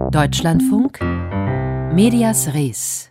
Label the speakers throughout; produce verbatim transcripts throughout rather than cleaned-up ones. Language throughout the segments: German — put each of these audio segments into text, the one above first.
Speaker 1: Deutschlandfunk Medias Res.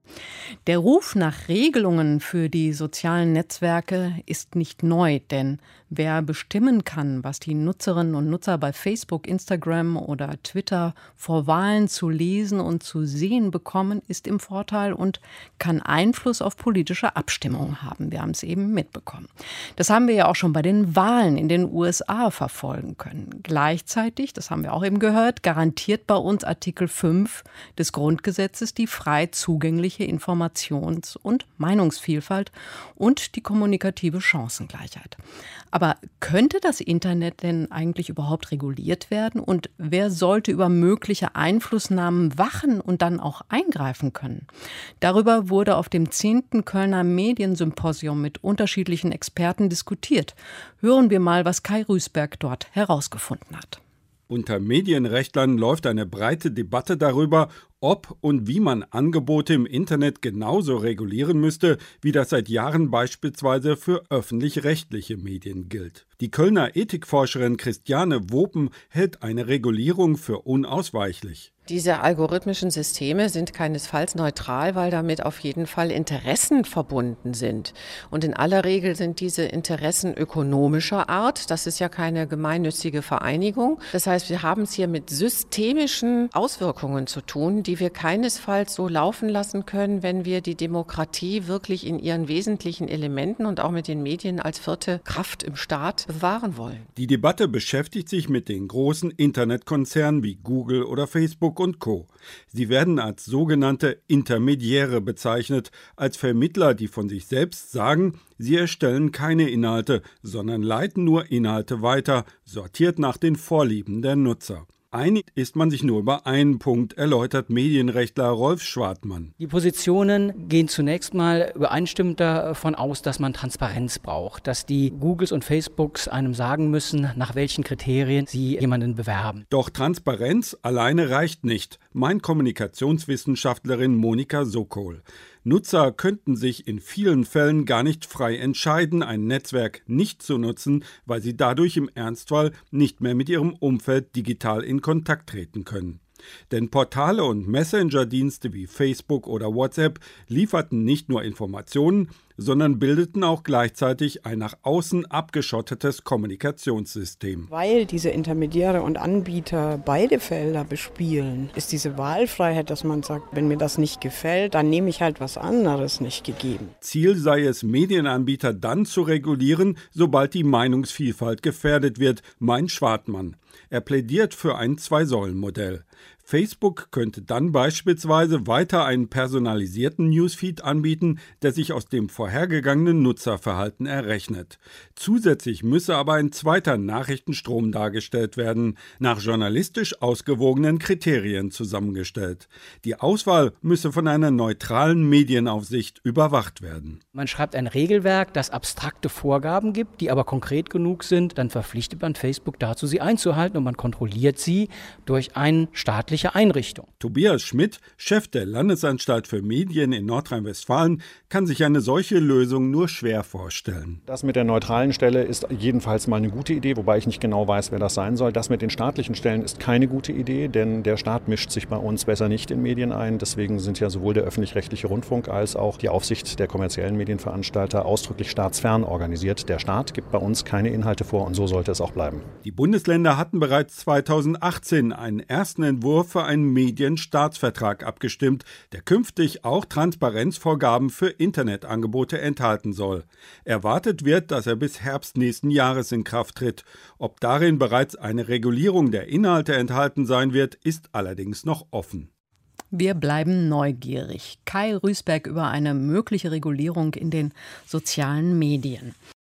Speaker 2: Der Ruf nach Regelungen für die sozialen Netzwerke ist nicht neu, denn wer bestimmen kann, was die Nutzerinnen und Nutzer bei Facebook, Instagram oder Twitter vor Wahlen zu lesen und zu sehen bekommen, ist im Vorteil und kann Einfluss auf politische Abstimmungen haben. Wir haben es eben mitbekommen. Das haben wir ja auch schon bei den Wahlen in den U S A verfolgen können. Gleichzeitig, das haben wir auch eben gehört, garantiert bei uns Artikel fünf des Grundgesetzes die frei zugängliche Information und Meinungsvielfalt und die kommunikative Chancengleichheit. Aber könnte das Internet denn eigentlich überhaupt reguliert werden? Und wer sollte über mögliche Einflussnahmen wachen und dann auch eingreifen können? Darüber wurde auf dem zehnten Kölner Mediensymposium mit unterschiedlichen Experten diskutiert. Hören wir mal, was Kai Rüßberg dort herausgefunden hat.
Speaker 3: Unter Medienrechtlern läuft eine breite Debatte darüber, ob und wie man Angebote im Internet genauso regulieren müsste, wie das seit Jahren beispielsweise für öffentlich-rechtliche Medien gilt. Die Kölner Ethikforscherin Christiane Wopen hält eine Regulierung für unausweichlich.
Speaker 4: Diese algorithmischen Systeme sind keinesfalls neutral, weil damit auf jeden Fall Interessen verbunden sind. Und in aller Regel sind diese Interessen ökonomischer Art. Das ist ja keine gemeinnützige Vereinigung. Das heißt, wir haben es hier mit systemischen Auswirkungen zu tun, die wir keinesfalls so laufen lassen können, wenn wir die Demokratie wirklich in ihren wesentlichen Elementen und auch mit den Medien als vierte Kraft im Staat bewahren wollen.
Speaker 3: Die Debatte beschäftigt sich mit den großen Internetkonzernen wie Google oder Facebook und Co. Sie werden als sogenannte Intermediäre bezeichnet, als Vermittler, die von sich selbst sagen, sie erstellen keine Inhalte, sondern leiten nur Inhalte weiter, sortiert nach den Vorlieben der Nutzer. Einig ist man sich nur über einen Punkt, erläutert Medienrechtler Rolf Schwartmann.
Speaker 5: Die Positionen gehen zunächst mal übereinstimmend davon aus, dass man Transparenz braucht, dass die Googles und Facebooks einem sagen müssen, nach welchen Kriterien sie jemanden bewerben.
Speaker 3: Doch Transparenz alleine reicht nicht, meint Kommunikationswissenschaftlerin Monika Sokol. Nutzer könnten sich in vielen Fällen gar nicht frei entscheiden, ein Netzwerk nicht zu nutzen, weil sie dadurch im Ernstfall nicht mehr mit ihrem Umfeld digital in Kontakt treten können. Denn Portale und Messenger-Dienste wie Facebook oder WhatsApp lieferten nicht nur Informationen, sondern bildeten auch gleichzeitig ein nach außen abgeschottetes Kommunikationssystem.
Speaker 6: Weil diese Intermediäre und Anbieter beide Felder bespielen, ist diese Wahlfreiheit, dass man sagt, wenn mir das nicht gefällt, dann nehme ich halt was anderes, nicht gegeben.
Speaker 3: Ziel sei es, Medienanbieter dann zu regulieren, sobald die Meinungsvielfalt gefährdet wird, meint Schwartmann. Er plädiert für ein Zwei-Säulen-Modell. Facebook könnte dann beispielsweise weiter einen personalisierten Newsfeed anbieten, der sich aus dem vorhergegangenen Nutzerverhalten errechnet. Zusätzlich müsse aber ein zweiter Nachrichtenstrom dargestellt werden, nach journalistisch ausgewogenen Kriterien zusammengestellt. Die Auswahl müsse von einer neutralen Medienaufsicht überwacht werden.
Speaker 5: Man schreibt ein Regelwerk, das abstrakte Vorgaben gibt, die aber konkret genug sind, dann verpflichtet man Facebook dazu, sie einzuhalten und man kontrolliert sie durch einen staatlichen Einrichtung.
Speaker 3: Tobias Schmidt, Chef der Landesanstalt für Medien in Nordrhein-Westfalen, kann sich eine solche Lösung nur schwer vorstellen.
Speaker 7: Das mit der neutralen Stelle ist jedenfalls mal eine gute Idee, wobei ich nicht genau weiß, wer das sein soll. Das mit den staatlichen Stellen ist keine gute Idee, denn der Staat mischt sich bei uns besser nicht in Medien ein. Deswegen sind ja sowohl der öffentlich-rechtliche Rundfunk als auch die Aufsicht der kommerziellen Medienveranstalter ausdrücklich staatsfern organisiert. Der Staat gibt bei uns keine Inhalte vor und so sollte es auch bleiben.
Speaker 3: Die Bundesländer hatten bereits zweitausendachtzehn einen ersten Entwurf für einen Medienstaatsvertrag abgestimmt, der künftig auch Transparenzvorgaben für Internetangebote enthalten soll. Erwartet wird, dass er bis Herbst nächsten Jahres in Kraft tritt. Ob darin bereits eine Regulierung der Inhalte enthalten sein wird, ist allerdings noch offen.
Speaker 2: Wir bleiben neugierig. Kai Rüßberg über eine mögliche Regulierung in den sozialen Medien.